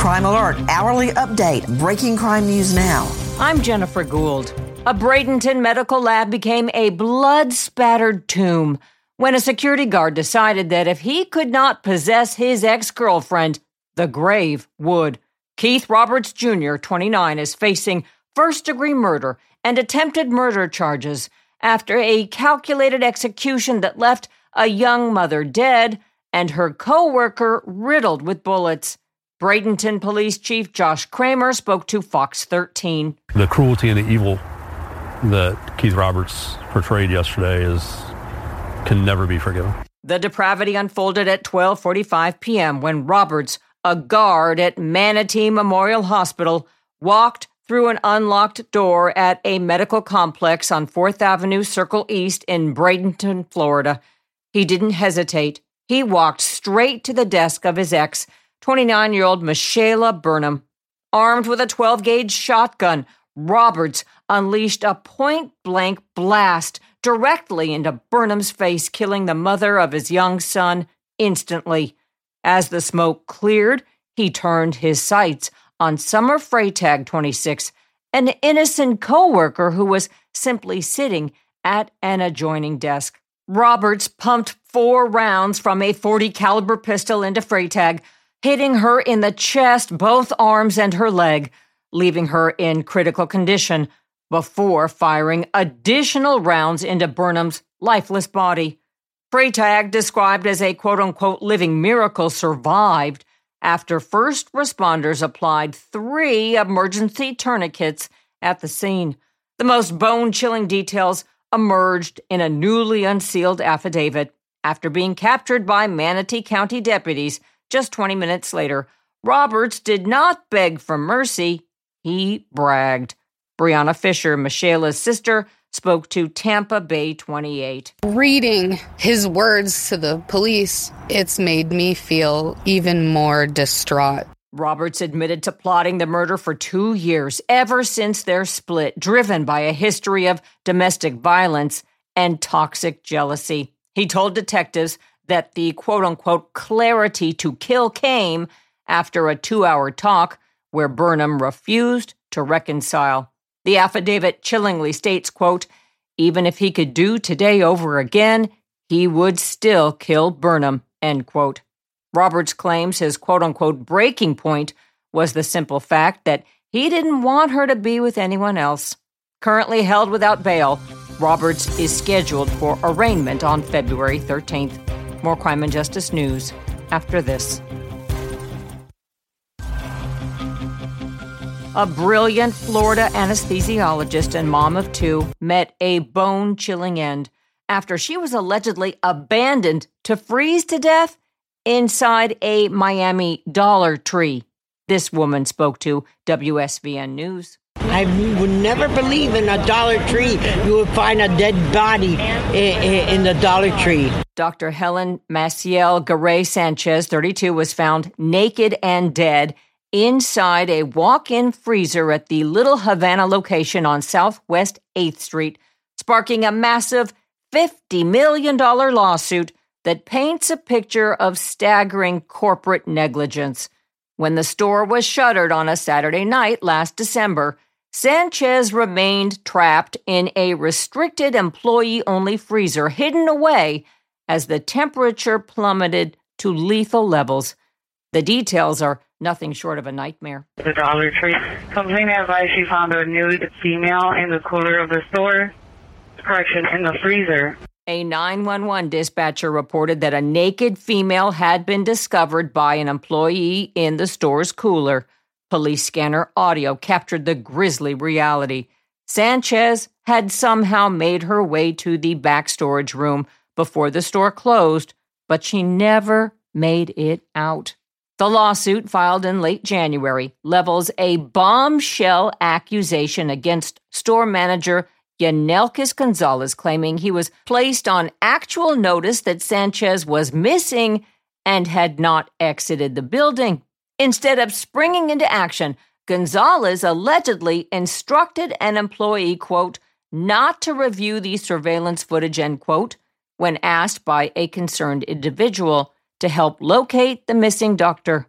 Crime Alert, hourly update, breaking crime news now. I'm Jennifer Gould. A Bradenton medical lab became a blood-spattered tomb when a security guard decided that if he could not possess his ex-girlfriend, the grave would. Keith Roberts Jr., 29, is facing first-degree murder and attempted murder charges after a calculated execution that left a young mother dead and her co-worker riddled with bullets. Bradenton Police Chief Josh Kramer spoke to Fox 13. The cruelty and the evil that Keith Roberts portrayed yesterday can never be forgiven. The depravity unfolded at 12:45 p.m. when Roberts, a guard at Manatee Memorial Hospital, walked through an unlocked door at a medical complex on 4th Avenue Circle East in Bradenton, Florida. He didn't hesitate. He walked straight to the desk of his ex, 29-year-old Michaela Burnham. Armed with a 12-gauge shotgun, Roberts unleashed a point-blank blast directly into Burnham's face, killing the mother of his young son instantly. As the smoke cleared, he turned his sights on Summer Freytag, 26, an innocent co-worker who was simply sitting at an adjoining desk. Roberts pumped 4 rounds from a .40 caliber pistol into Freytag, hitting her in the chest, both arms, and her leg, leaving her in critical condition before firing additional rounds into Burnham's lifeless body. Freytag, described as a quote-unquote living miracle, survived after first responders applied 3 emergency tourniquets at the scene. The most bone-chilling details emerged in a newly unsealed affidavit. After being captured by Manatee County deputies just 20 minutes later, Roberts did not beg for mercy. He bragged. Brianna Fisher, Michaela's sister, spoke to Tampa Bay 28. Reading his words to the police, it's made me feel even more distraught. Roberts admitted to plotting the murder for 2 years, ever since their split, driven by a history of domestic violence and toxic jealousy. He told detectives that the quote-unquote clarity to kill came after a 2-hour talk where Burnham refused to reconcile. The affidavit chillingly states, quote, even if he could do today over again, he would still kill Burnham, end quote. Roberts claims his quote-unquote breaking point was the simple fact that he didn't want her to be with anyone else. Currently held without bail, Roberts is scheduled for arraignment on February 13th. More crime and justice news after this. A brilliant Florida anesthesiologist and mom of 2 met a bone-chilling end after she was allegedly abandoned to freeze to death inside a Miami Dollar Tree. This woman spoke to WSVN News. I would never believe in a Dollar Tree you would find a dead body in the Dollar Tree. Dr. Helen Maciel Garay Sanchez, 32, was found naked and dead inside a walk-in freezer at the Little Havana location on Southwest 8th Street, sparking a massive $50 million lawsuit that paints a picture of staggering corporate negligence. When the store was shuttered on a Saturday night last December, Sanchez remained trapped in a restricted employee-only freezer hidden away as the temperature plummeted to lethal levels. The details are nothing short of a nightmare. The Dollar Tree complainant advised she found a nude female in the cooler of the store, in the freezer. A 911 dispatcher reported that a naked female had been discovered by an employee in the store's cooler. Police scanner audio captured the grisly reality. Sanchez had somehow made her way to the back storage room before the store closed, but she never made it out. The lawsuit, filed in late January, levels a bombshell accusation against store manager Yanelkis Gonzalez, claiming he was placed on actual notice that Sanchez was missing and had not exited the building. Instead of springing into action, Gonzalez allegedly instructed an employee, quote, not to review the surveillance footage, end quote, when asked by a concerned individual to help locate the missing doctor.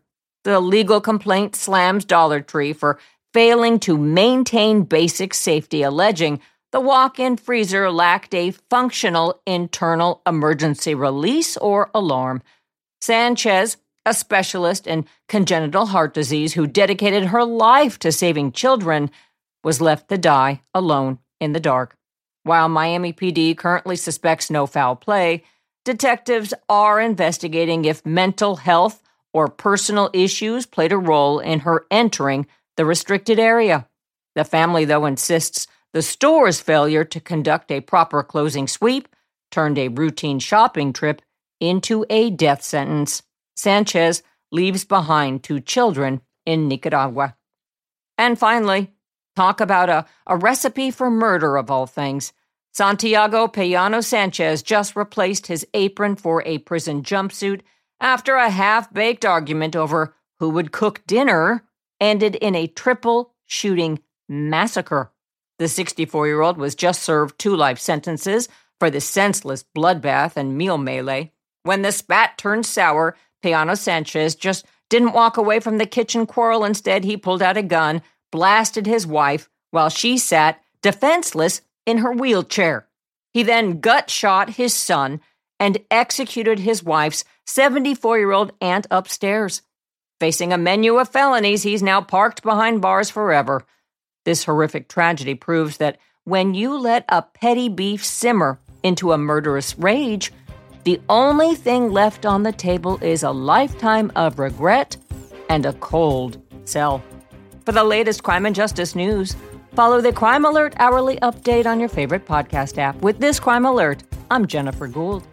The legal complaint slams Dollar Tree for failing to maintain basic safety, alleging the walk-in freezer lacked a functional internal emergency release or alarm. Sanchez, a specialist in congenital heart disease who dedicated her life to saving children, was left to die alone in the dark. While Miami PD currently suspects no foul play, detectives are investigating if mental health or personal issues played a role in her entering the restricted area. The family, though, insists the store's failure to conduct a proper closing sweep turned a routine shopping trip into a death sentence. Sanchez leaves behind 2 children in Nicaragua. And finally, talk about a recipe for murder of all things. Santiago Payano Sanchez just replaced his apron for a prison jumpsuit after a half-baked argument over who would cook dinner ended in a triple shooting massacre. The 64-year-old was just served 2 life sentences for the senseless bloodbath and meal melee. When the spat turned sour, Payano Sanchez just didn't walk away from the kitchen quarrel. Instead, he pulled out a gun, blasted his wife while she sat defenseless in her wheelchair. He then gut-shot his son and executed his wife's 74-year-old aunt upstairs. Facing a menu of felonies, he's now parked behind bars forever. This horrific tragedy proves that when you let a petty beef simmer into a murderous rage, the only thing left on the table is a lifetime of regret and a cold cell. For the latest crime and justice news, follow the Crime Alert Hourly Update on your favorite podcast app. With this Crime Alert, I'm Jennifer Gould.